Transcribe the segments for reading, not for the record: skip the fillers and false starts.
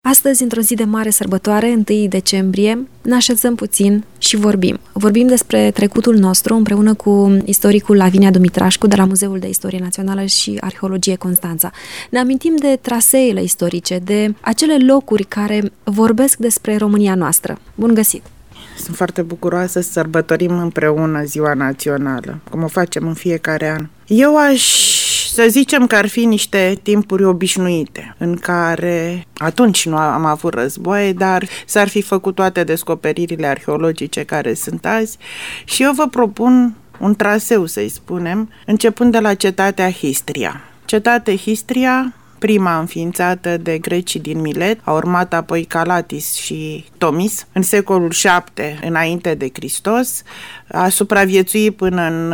Astăzi, într-o zi de mare sărbătoare, 1 decembrie, ne așezăm puțin și vorbim. Vorbim despre trecutul nostru împreună cu istoricul Lavinia Dumitrașcu de la Muzeul de Istorie Națională și Arheologie Constanța. Ne amintim de traseele istorice, de acele locuri care vorbesc despre România noastră. Bun găsit! Sunt foarte bucuroasă să sărbătorim împreună Ziua Națională, cum o facem în fiecare an. Eu să zicem că ar fi niște timpuri obișnuite, în care atunci nu am avut războaie, dar s-ar fi făcut toate descoperirile arheologice care sunt azi și eu vă propun un traseu, să-i spunem, începând de la cetatea Histria. Cetate Histria, prima înființată de grecii din Milet, a urmat apoi Calatis și Tomis în secolul 7 înainte de Hristos, a supraviețuit până în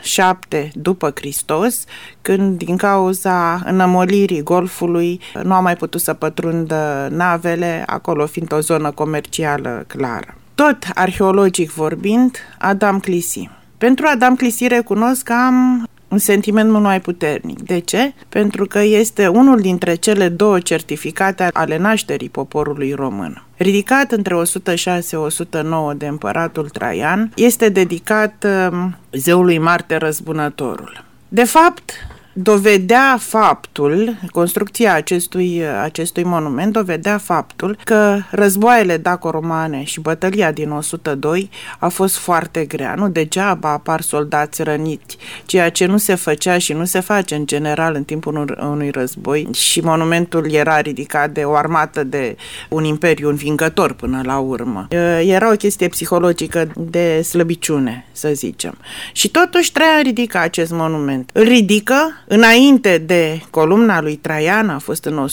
7 după Hristos, când din cauza înămolirii golfului nu a mai putut să pătrundă navele, acolo fiind o zonă comercială clară. Tot arheologic vorbind, Adam Clisi. Pentru Adam Clisi recunosc că am un sentiment mult mai puternic. De ce? Pentru că este unul dintre cele două certificate ale nașterii poporului român. Ridicat între 106-109 de împăratul Traian, este dedicat zeului Marte Răzbunătorul. De fapt, dovedea faptul, construcția acestui monument dovedea faptul că războaiele daco-romane și bătălia din 102 a fost foarte grea. Nu degeaba apar soldați răniți, ceea ce nu se făcea și nu se face în general în timpul unui război și monumentul era ridicat de o armată, de un imperiu învingător până la urmă. Era o chestie psihologică de slăbiciune, să zicem. Și totuși Traian ridică acest monument. Îl ridică înainte de columna lui Traian, a fost în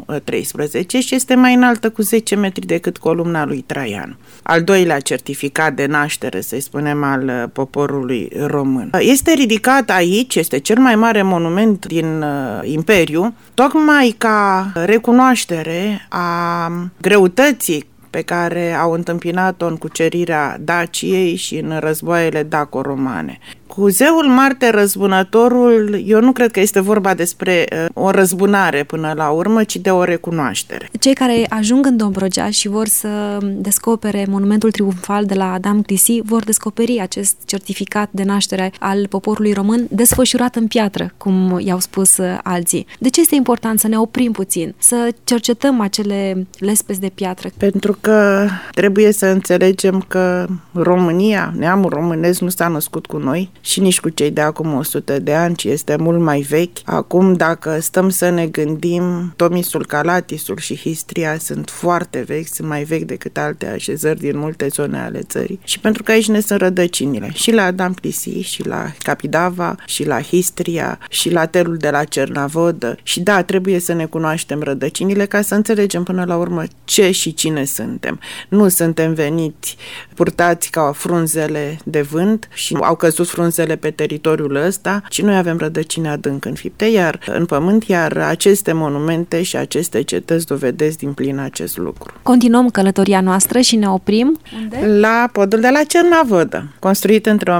113 și este mai înaltă cu 10 metri decât columna lui Traian. Al doilea certificat de naștere, să-i spunem, al poporului român. Este ridicat aici, este cel mai mare monument din Imperiu, tocmai ca recunoaștere a greutății pe care au întâmpinat-o în cucerirea Daciei și în războaiele daco-romane. Cu zeul Marte Răzbunătorul, eu nu cred că este vorba despre o răzbunare până la urmă, ci de o recunoaștere. Cei care ajung în Dobrogea și vor să descopere monumentul triumfal de la Adam Clisi vor descoperi acest certificat de naștere al poporului român desfășurat în piatră, cum i-au spus alții. De ce este important să ne oprim puțin, să cercetăm acele lespezi de piatră? Pentru că trebuie să înțelegem că România, neamul românesc, nu s-a născut cu noi și nici cu cei de acum 100 de ani, ci este mult mai vechi. Acum, dacă stăm să ne gândim, Tomisul, Calatisul și Histria sunt foarte vechi, sunt mai vechi decât alte așezări din multe zone ale țării. Și pentru că aici ne sunt rădăcinile. Și la Adam Clisi, și la Capidava, și la Histria, și la Telul de la Cernavodă. Și da, trebuie să ne cunoaștem rădăcinile ca să înțelegem până la urmă ce și cine suntem. Nu suntem veniți purtați ca frunzele de vânt și au căzut frunzele pe teritoriul ăsta, ci noi avem rădăcini adânc înfipte, iar în pământ, iar aceste monumente și aceste cetăți dovedesc din plin acest lucru. Continuăm călătoria noastră și ne oprim unde? La podul de la Cernavodă, construit între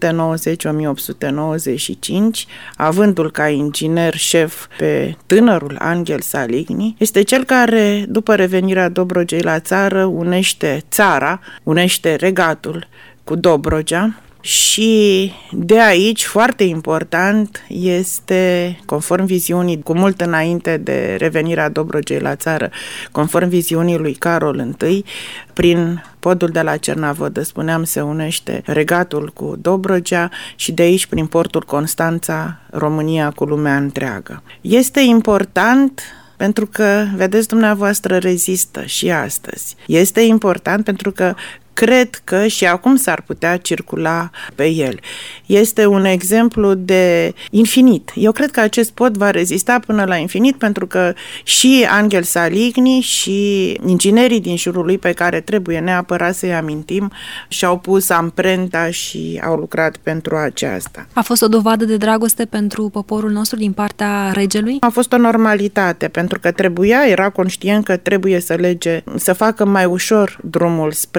1890-1895, avându-l ca inginer șef pe tânărul Angel Saligny, este cel care, după revenirea Dobrogei la țară, unește regatul cu Dobrogea. Și de aici, foarte important, este, conform viziunii, cu mult înainte de revenirea Dobrogei la țară, conform viziunii lui Carol I, prin podul de la Cernavodă, spuneam, se unește regatul cu Dobrogea și de aici, prin portul Constanța, România cu lumea întreagă. Este important pentru că, vedeți dumneavoastră, rezistă și astăzi. Este important pentru că cred că și acum s-ar putea circula pe el. Este un exemplu de infinit. Eu cred că acest pod va rezista până la infinit pentru că și Angel Saligny și inginerii din jurul lui, pe care trebuie neapărat să-i amintim, și-au pus amprenta și au lucrat pentru aceasta. A fost o dovadă de dragoste pentru poporul nostru din partea regelui? A fost o normalitate, pentru că era conștient că trebuie să facă mai ușor drumul spre portul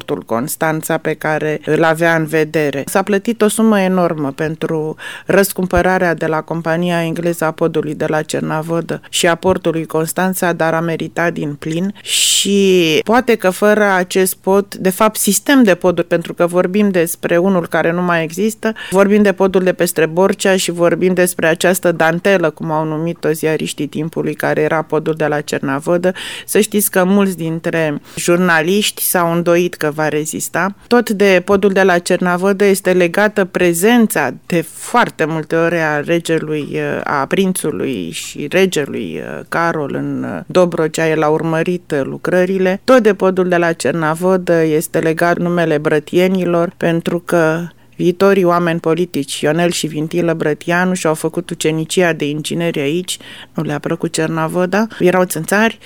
portul Constanța pe care îl avea în vedere. S-a plătit o sumă enormă pentru răscumpărarea de la compania engleză a podului de la Cernavodă și a portului Constanța, dar a meritat din plin și poate că fără acest pod, de fapt sistem de poduri, pentru că vorbim despre unul care nu mai există, vorbim de podul de peste Borcea și vorbim despre această dantelă, cum au numit-o ziariștii timpului, care era podul de la Cernavodă. Să știți că mulți dintre jurnaliști s-au îndoit că va rezista. Tot de podul de la Cernavodă este legată prezența de foarte multe ori a regelui, a prințului și regelui Carol în Dobrogea. El a urmărit lucrările. Tot de podul de la Cernavodă este legat numele Brătienilor, pentru că viitorii oameni politici, Ionel și Vintilă Brătianu, și-au făcut ucenicia de ingineri aici, nu le-a plăcut Cernavodă, erau țânțari,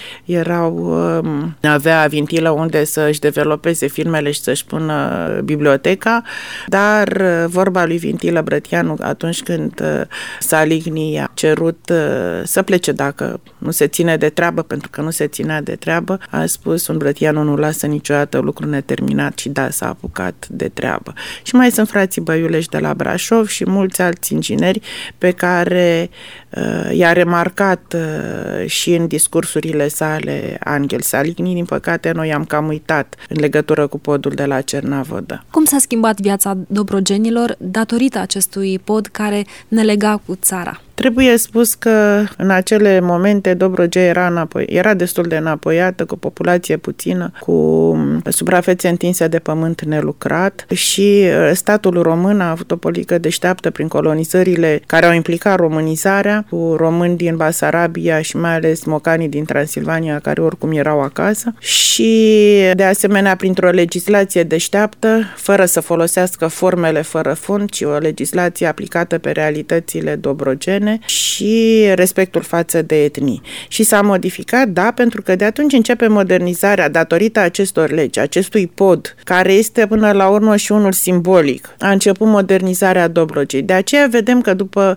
avea Vintilă unde să-și developeze filmele și să-și pună biblioteca, dar vorba lui Vintilă Brătianu atunci când Saligny a cerut să plece dacă nu se ține de treabă, pentru că nu se ținea de treabă, a spus: un Brătianu nu lasă niciodată lucru neterminat, și da, s-a apucat de treabă. Și mai sunt frații Băiulești de la Brașov și mulți alți ingineri pe care i-a remarcat și în discursurile sale Angel Saligny. Din păcate, noi am cam uitat în legătură cu podul de la Cernavodă. Cum s-a schimbat viața dobrogenilor datorită acestui pod care ne lega cu țara? Trebuie spus că în acele momente Dobrogea era destul de înapoiată, cu populație puțină, cu suprafețe întinse de pământ nelucrat și statul român a avut o politică deșteaptă prin colonizările care au implicat românizarea, cu români din Basarabia și mai ales mocanii din Transilvania, care oricum erau acasă, și de asemenea printr-o legislație deșteaptă, fără să folosească formele fără fond, ci o legislație aplicată pe realitățile dobrogene și respectul față de etnii. Și s-a modificat, da, pentru că de atunci începe modernizarea datorită acestor legi, acestui pod, care este până la urmă și unul simbolic. A început modernizarea Dobrogei. De aceea vedem că după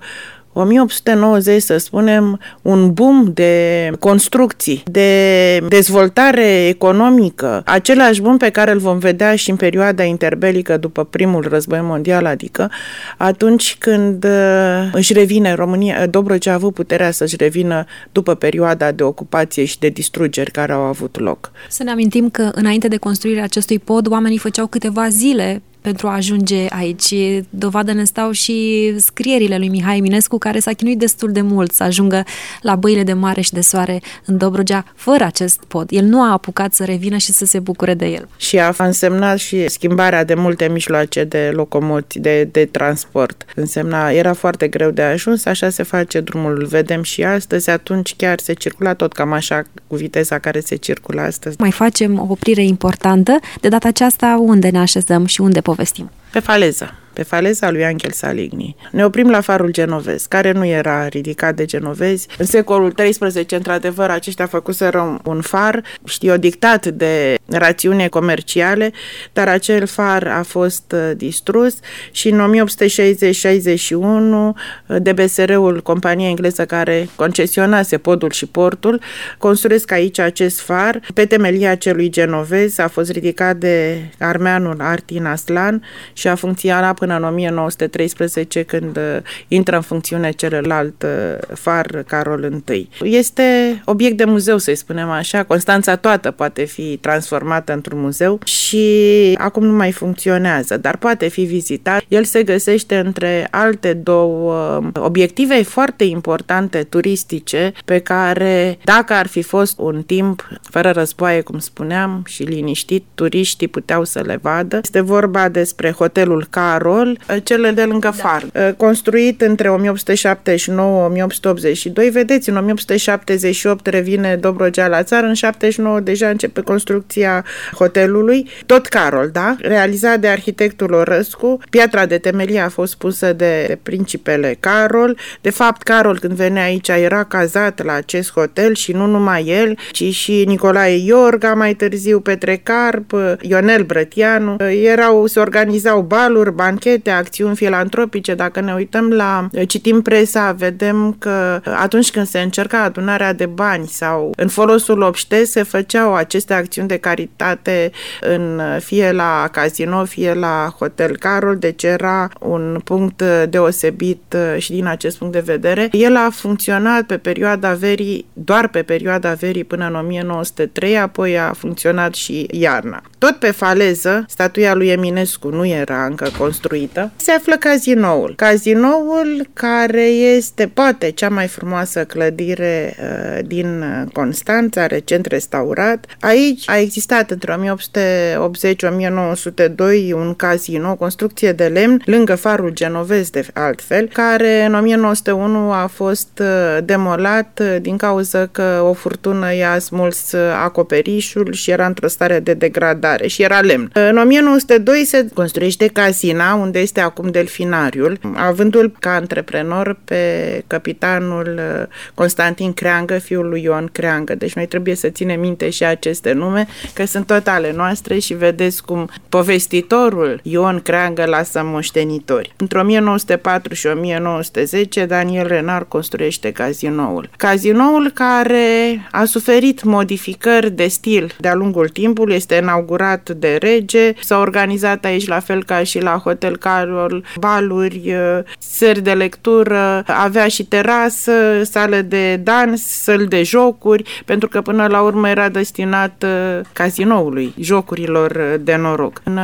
1890, să spunem, un boom de construcții, de dezvoltare economică, același boom pe care îl vom vedea și în perioada interbelică după primul război mondial, adică atunci când își revine România, Dobrogea a avut puterea să-și revină după perioada de ocupație și de distrugeri care au avut loc. Să ne amintim că înainte de construirea acestui pod, oamenii făceau câteva zile pentru a ajunge aici. Dovadă ne stau și scrierile lui Mihai Eminescu, care s-a chinuit destul de mult să ajungă la băile de mare și de soare în Dobrogea fără acest pod. El nu a apucat să revină și să se bucure de el. Și a însemnat și schimbarea de multe mijloace de locomoții, de transport. Era foarte greu de ajuns, așa se face drumul, îl vedem și astăzi. Atunci chiar se circula tot cam așa, cu viteza care se circulă astăzi. Mai facem o oprire importantă. De data aceasta, unde ne așezăm și unde povestim? Pe faleza lui Angel Saligny. Ne oprim la farul genovez, care nu era ridicat de genovezi. În secolul XIII, într-adevăr, aceștia făcuseră un far, dictat de rațiune comerciale, dar acel far a fost distrus și în 1860-61 DBSR-ul, compania engleză care concesionase podul și portul, construiesc aici acest far. Pe temelia celui genovez a fost ridicat de armeanul Artin Aslan și a funcționat până în 1913, când intră în funcțiune celălalt far, Carol I. Este obiect de muzeu, să-i spunem așa. Constanța toată poate fi transformată într-un muzeu și acum nu mai funcționează, dar poate fi vizitat. El se găsește între alte două obiective foarte importante turistice pe care, dacă ar fi fost un timp fără războaie, cum spuneam, și liniștit, turiștii puteau să le vadă. Este vorba despre hotelul Carol, cel de lângă far, construit între 1879-1882. Vedeți, în 1878 revine Dobrogea la țară, în 79 deja începe construcția hotelului, tot Carol, da? Realizat de arhitectul Orăscu. Piatra de temelie a fost pusă de principele Carol. De fapt, Carol, când venea aici, era cazat la acest hotel și nu numai el, ci și Nicolae Iorga, mai târziu Petre Carp, Ionel Brătianu. Se organizau baluri, banchete, acțiuni filantropice. Dacă ne uităm citim presa, vedem că atunci când se încerca adunarea de bani sau în folosul obștesc, se făceau aceste acțiuni de popularitate fie la Casino, fie la Hotel Carol, deci era un punct deosebit și din acest punct de vedere. El a funcționat pe perioada verii, doar pe perioada verii până în 1903, apoi a funcționat și iarna. Tot pe faleză, statuia lui Eminescu nu era încă construită, se află Casinoul. Casinoul care este poate cea mai frumoasă clădire din Constanța, recent restaurat. Aici a existat între 1880-1902 un casino, o construcție de lemn, lângă farul genovez de altfel, care în 1901 a fost demolat din cauza că o furtună i-a smuls acoperișul și era într-o stare de degradare și era lemn. În 1902 se construiește Casina, unde este acum delfinariul, avându-l ca antreprenor pe capitanul Constantin Creangă, fiul lui Ion Creangă. Deci noi trebuie să ținem minte și aceste nume, că sunt tot ale noastre și vedeți cum povestitorul Ion Creangă lasă moștenitori. Între 1904 și 1910, Daniel Renard construiește Casinoul. Casinoul care a suferit modificări de stil de-a lungul timpului, este inaugurat de rege, s-a organizat aici la fel ca și la Hotel Carol, baluri, sări de lectură, avea și terasă, sală de dans, săli de jocuri, pentru că până la urmă era destinat casinoului, jocurilor de noroc. În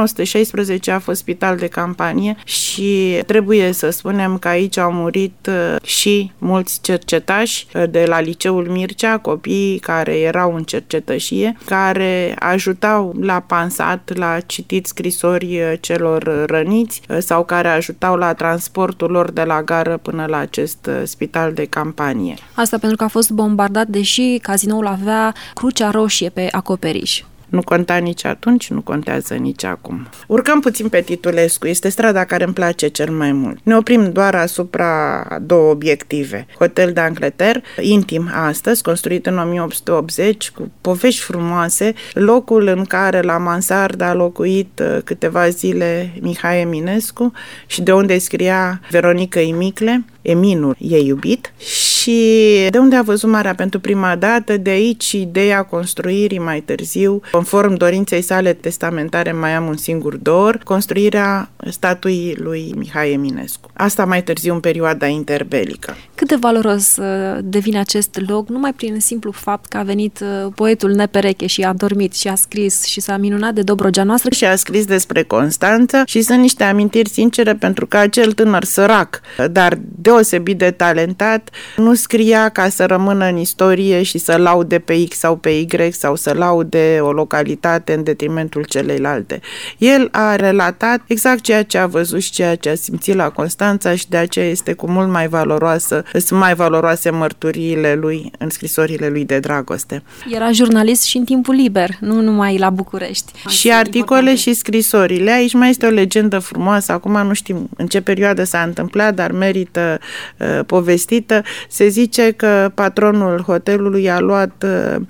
1916 a fost spital de campanie și trebuie să spunem că aici au murit și mulți cercetași de la Liceul Mircea, copii care erau în cercetășie, care ajutau la pansat, la citit scrisori celor răniți sau care ajutau la transportul lor de la gară până la acest spital de campanie. Asta pentru că a fost bombardat, deși Casinoul avea Crucea Roșie pe acoperiș. Nu conta nici atunci, nu contează nici acum. Urcăm puțin pe Titulescu, este strada care îmi place cel mai mult. Ne oprim doar asupra două obiective. Hotel d'Angleterre, intim astăzi, construit în 1880, cu povești frumoase, locul în care la mansardă a locuit câteva zile Mihai Eminescu și de unde scria Veronica Imicle, Eminul ei iubit, și de unde a văzut marea pentru prima dată, de aici ideea construirii mai târziu, conform dorinței sale testamentare, mai am un singur dor, construirea statuii lui Mihai Eminescu. Asta mai târziu în perioada interbelică. Cât de valoros devine acest loc, numai prin simplu fapt că a venit poetul nepereche și a dormit și a scris și s-a minunat de Dobrogea noastră. Și a scris despre Constanța și sunt niște amintiri sincere, pentru că acel tânăr sărac, dar deosebit de talentat, nu scria ca să rămână în istorie și să laude pe X sau pe Y sau să laude o localitate în detrimentul celeilalte. El a relatat exact ceea ce a văzut și ceea ce a simțit la Constanța și de aceea este cu mult mai valoroasă, sunt mai valoroase mărturiile lui în scrisorile lui de dragoste. Era jurnalist și în timpul liber, nu numai la București. Și articole și scrisorile. Aici mai este o legendă frumoasă, acum nu știm în ce perioadă s-a întâmplat, dar merită povestită. Se zice că patronul hotelului a luat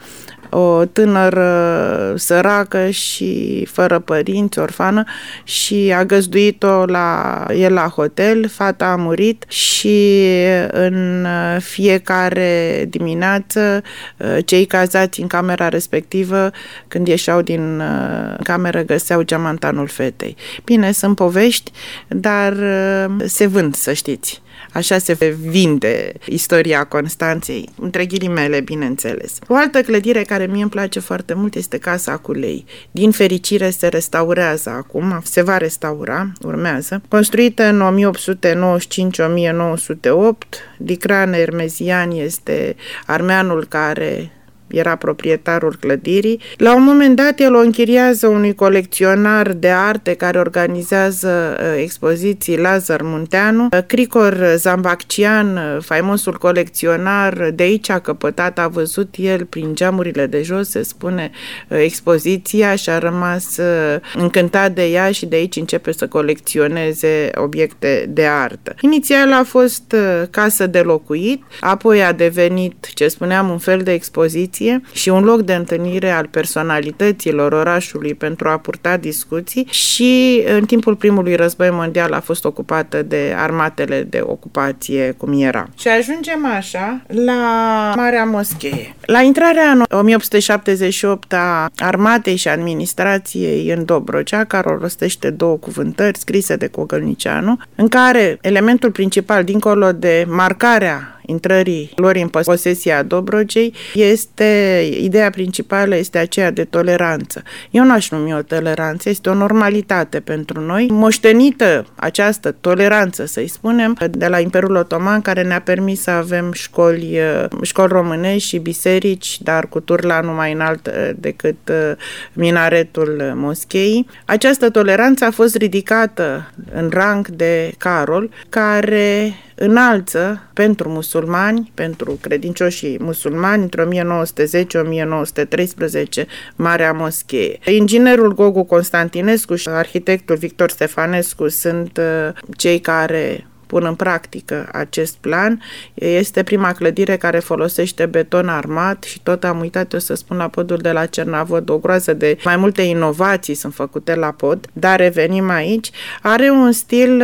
o tânără săracă și fără părinți, orfană, și a găzduit-o la el la hotel. Fata a murit și în fiecare dimineață cei cazați în camera respectivă, când ieșeau din cameră, găseau geamantanul fetei. Bine, sunt povești, dar se vând, să știți. Așa se vinde istoria Constanței, între ghilimele, bineînțeles. O altă clădire care mie îmi place foarte mult este Casa Culei. Din fericire se restaurează acum, se va restaura, urmează. Construită în 1895-1908, Dicran Ermezian este armeanul care era proprietarul clădirii. La un moment dat el o închiriază unui colecționar de arte care organizează expoziții, Lazar Munteanu. Cricor Zambaccian, faimosul colecționar, de aici a căpătat, a văzut el prin geamurile de jos, se spune, expoziția și a rămas încântat de ea și de aici începe să colecționeze obiecte de artă. Inițial a fost casă de locuit, apoi a devenit, ce spuneam, un fel de expoziție educație și un loc de întâlnire al personalităților orașului pentru a purta discuții și în timpul primului război mondial a fost ocupată de armatele de ocupație cum era. Și ajungem așa la Marea Moschee. La intrarea în 1878 a armatei și administrației în Dobrogea, care rostește două cuvântări scrise de Cogălnicianu, în care elementul principal, dincolo de marcarea intrării lor în posesia Dobrogei, ideea principală este aceea de toleranță. Eu n-aș numi o toleranță, este o normalitate pentru noi, moștenită această toleranță, să-i spunem, de la Imperiul Otoman, care ne-a permis să avem școli românești și biserici, dar cu turla nu mai înalt decât minaretul moscheii. Această toleranță a fost ridicată în rang de Carol, care înalță pentru musulmani, pentru credincioșii musulmani, între 1910-1913, Marea Moschee. Inginerul Gogu Constantinescu și arhitectul Victor Stefanescu sunt cei care pun în practică acest plan. Este prima clădire care folosește beton armat și tot am uitat eu să spun la podul de la Cernavod, o groază de mai multe inovații sunt făcute la pod, dar revenim aici. Are un stil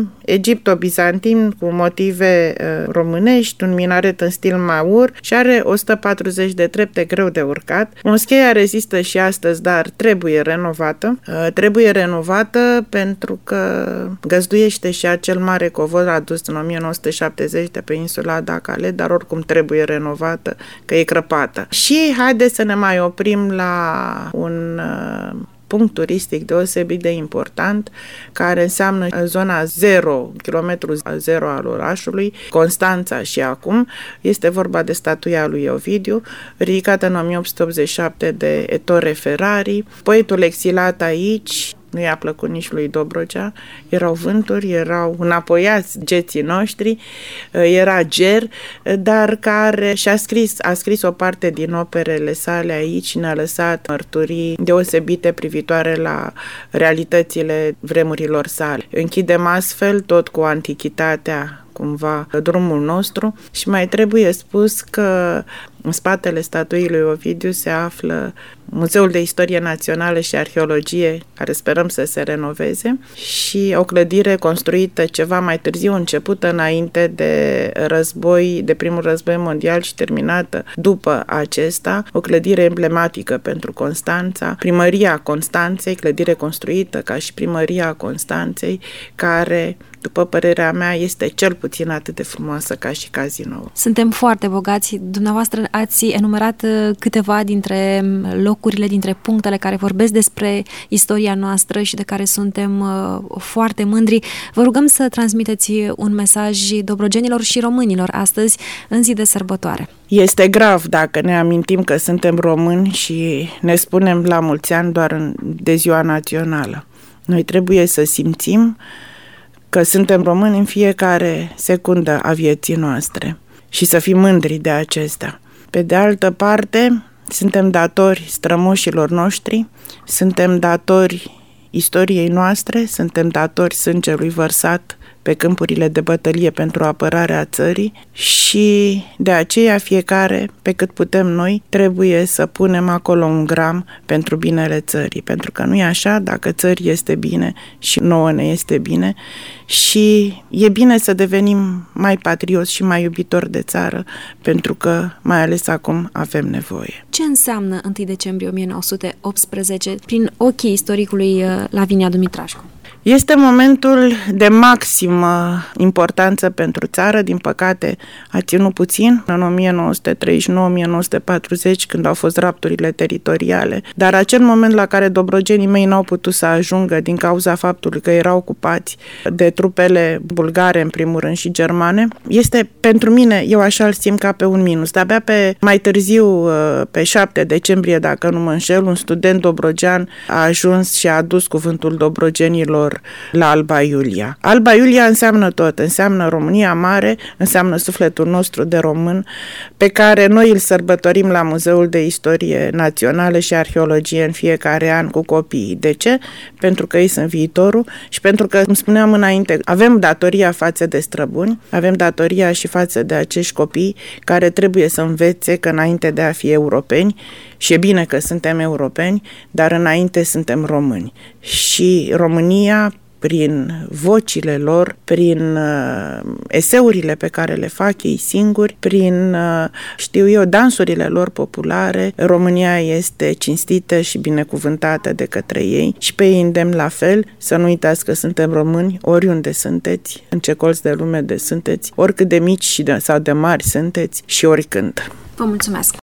egipto-bizantin cu motive românești, un minaret în stil maur și are 140 de trepte greu de urcat. Moscheea rezistă și astăzi, dar trebuie renovată. Trebuie renovată pentru că găzduiește și acel mare covor adus în 1970 de pe insula Dacale, dar oricum trebuie renovată, că e crăpată. Și haideți să ne mai oprim la un punct turistic deosebit de important, care înseamnă zona 0, kilometru 0 al orașului, Constanța și acum. Este vorba de statuia lui Ovidiu, ridicată în 1887 de Ettore Ferrari. Poetul exilat aici nu i-a plăcut nici lui Dobrogea, erau vânturi, erau înapoiați geții noștri, era ger, dar care a scris o parte din operele sale aici și ne-a lăsat mărturii deosebite privitoare la realitățile vremurilor sale. Închidem astfel tot cu antichitatea cumva drumul nostru și mai trebuie spus că în spatele statuii lui Ovidiu se află Muzeul de Istorie Națională și Arheologie, care sperăm să se renoveze, și o clădire construită ceva mai târziu, începută înainte de război, de primul război mondial și terminată după acesta, o clădire emblematică pentru Constanța, Primăria Constanței, clădire construită ca și Primăria Constanței, care, după părerea mea, este cel puțin atât de frumoasă ca și Cazinoul. Suntem foarte bogați. Dumneavoastră ați enumerat câteva dintre locurile, dintre punctele care vorbesc despre istoria noastră și de care suntem foarte mândri. Vă rugăm să transmiteți un mesaj dobrogenilor și românilor astăzi, în zi de sărbătoare. Este grav dacă ne amintim că suntem români și ne spunem la mulți ani doar de ziua națională. Noi trebuie să simțim că suntem români în fiecare secundă a vieții noastre și să fim mândri de acesta. Pe de altă parte, suntem datori strămoșilor noștri, suntem datori istoriei noastre, suntem datori sângelui vărsat pe câmpurile de bătălie pentru apărarea țării și de aceea fiecare, pe cât putem noi, trebuie să punem acolo un gram pentru binele țării, pentru că nu e așa, dacă țării este bine și nouă ne este bine și e bine să devenim mai patrioți și mai iubitori de țară, pentru că mai ales acum avem nevoie. Ce înseamnă 1 decembrie 1918 prin ochii istoricului Lavinia Dumitrașcu? Este momentul de maximă importanță pentru țară, din păcate a ținut puțin în 1939-1940 când au fost rapturile teritoriale, dar acel moment la care dobrogenii mei n-au putut să ajungă din cauza faptului că erau ocupați de trupele bulgare în primul rând și germane, este pentru mine, eu așa îl simt ca pe un minus. De-abia mai târziu, pe 7 decembrie, dacă nu mă înșel, un student dobrogean a ajuns și a adus cuvântul dobrogenilor lor la Alba Iulia. Alba Iulia înseamnă tot, înseamnă România mare, înseamnă sufletul nostru de român, pe care noi îl sărbătorim la Muzeul de Istorie Națională și Arheologie în fiecare an cu copiii. De ce? Pentru că ei sunt viitorul și pentru că, cum spuneam înainte, avem datoria față de străbuni, avem datoria și față de acești copii care trebuie să învețe că înainte de a fi europeni, și e bine că suntem europeni, dar înainte suntem români. Și România, prin vocile lor, prin eseurile pe care le fac ei singuri, prin, dansurile lor populare, România este cinstită și binecuvântată de către ei și pe ei îndemn la fel să nu uitați că suntem români oriunde sunteți, în ce colț de lume sunteți, oricât de mici sau de mari sunteți și oricând. Vă mulțumesc!